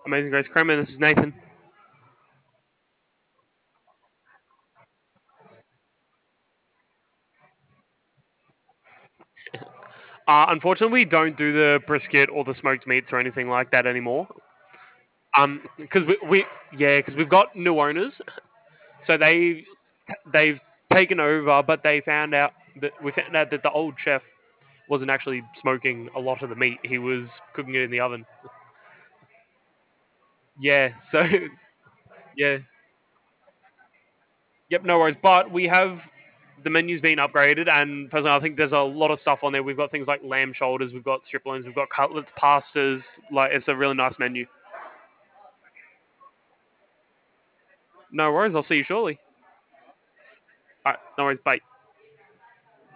Amazing Grace Kremer. This is Nathan. Unfortunately, we don't do the brisket or the smoked meats or anything like that anymore. Because because we've got new owners, so they've taken over, but we found out that the old chef wasn't actually smoking a lot of the meat. He was cooking it in the oven. Yeah, so yeah, yep, no worries. But we have the menu's been upgraded, and personally, I think there's a lot of stuff on there. We've got things like lamb shoulders, we've got strip loins, we've got cutlets, pastas. Like it's a really nice menu. No worries. I'll see you shortly. All right, no worries. Bye.